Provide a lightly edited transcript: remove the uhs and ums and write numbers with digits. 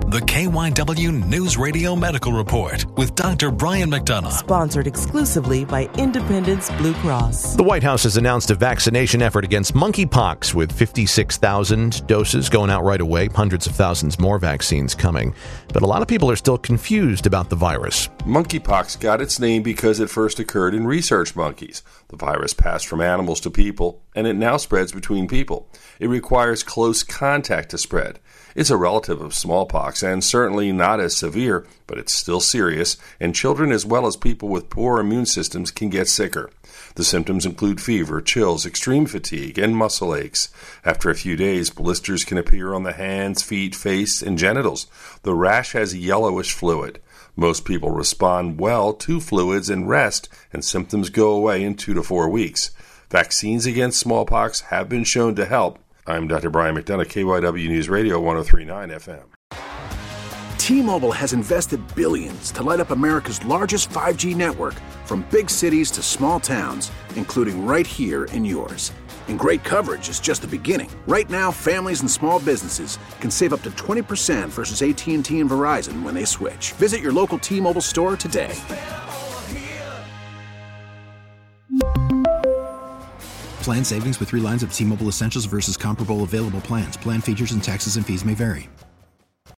The KYW News Radio Medical Report with Dr. Brian McDonough. Sponsored exclusively by Independence Blue Cross. The White House has announced a vaccination effort against monkeypox with 56,000 doses going out right away, hundreds of thousands more vaccines coming. But a lot of people are still confused about the virus. Monkeypox got its name because it first occurred in research monkeys. The virus passed from animals to people, and it now spreads between people. It requires close contact to spread. It's a relative of smallpox and certainly not as severe, but it's still serious, and children as well as people with poor immune systems can get sicker. The symptoms include fever, chills, extreme fatigue, and muscle aches. After a few days, blisters can appear on the hands, feet, face, and genitals. The rash has yellowish fluid. Most people respond well to fluids and rest, and symptoms go away in 2 to 4 weeks. Vaccines against smallpox have been shown to help. I'm Dr. Brian McDonough, KYW News Radio 103.9 FM. T-Mobile has invested billions to light up America's largest 5G network, from big cities to small towns, including right here in yours. And great coverage is just the beginning. Right now, families and small businesses can save up to 20% versus AT&T and Verizon when they switch. Visit your local T-Mobile store today. Plan savings with 3 lines of T-Mobile Essentials versus comparable available plans. Plan features and taxes and fees may vary.